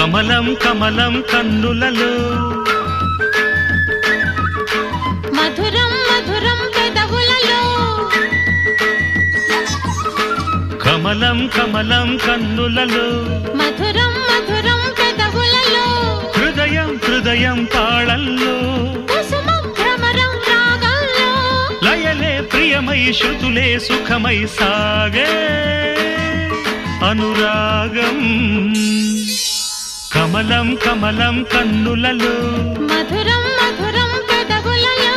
కమలం కమలం కన్నులలో మధురం మధురం పెదవులలో కమలం కమలం కన్నులలో మధురం మధురం పెదవులలో హృదయం హృదయం తాళల్లో కుసుమం భ్రమరం రాగంలో లయలే ప్రియమై శృతులే సుఖమై సాగే అనురాగం కమలం కమలం కన్నులలో మధురం మధురం పెదవులలో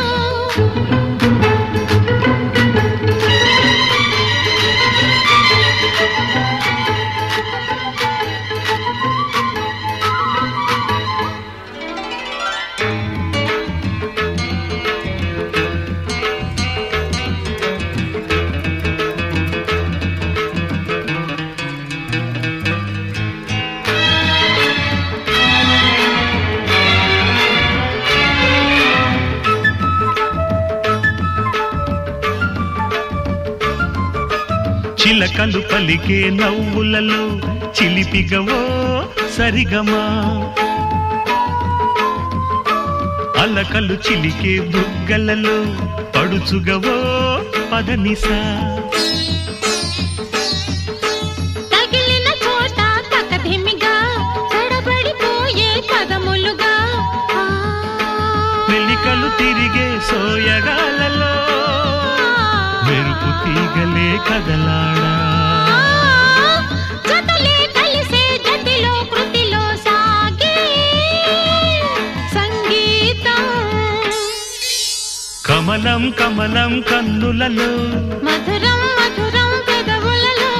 చిలకలు పలికే నవ్వులలో చిలిపిగవో సరిగమా అలకలు చిలికే బుగ్గలలో పడుచుగవో పదనిసా తగిలిన చోట తకధిమిగా తడబడిపోయే పదములుగా మెలికలు తిరిగే సోయగాలలో మెరుపు తీగలే కదలాడా జతలే కలిసే జతిలో కృతిలో సాగే సంగీతం కమలం కమలం కన్నులలో మధురం మధురం పెదవులలో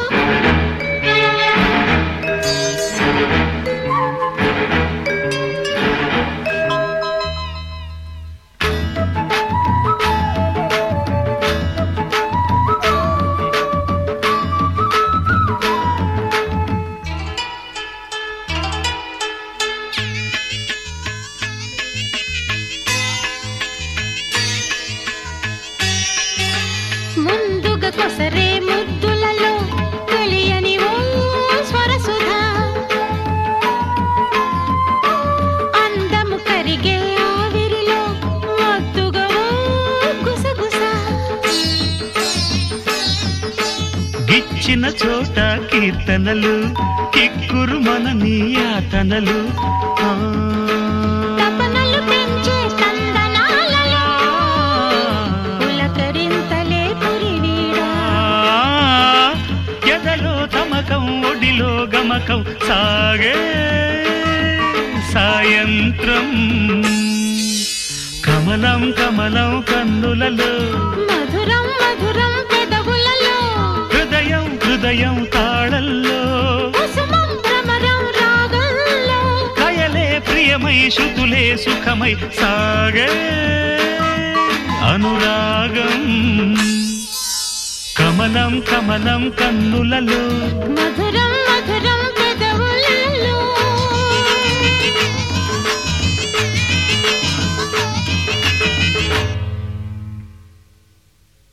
ముందుగా కొసరే ముద్దులలో తెలియని ఓ స్వరసుధా అందము కరిగే ఆవిరిలో మత్తుగా ఓ గుసగుస గిచ్చిన చోట కీర్తనలు కిక్కురు మన నీ యాతనలు తపనలు పెంచే తందనాలలో పులకరింతలే పురివీడా ఎదలో తమకం ఒడిలో గమకం సాగే సాయంత్రం కమలం కమలం కన్నులలో మధురం మధురం పెదవులలో హృదయం హృదయం తాళల్లో కుసుమం భ్రమరం రాగంలో కయలే ప్రియమై శృతులే సుఖమై సాగే అనురాగం కమలం కమలం కన్నులలో మధురం మధురం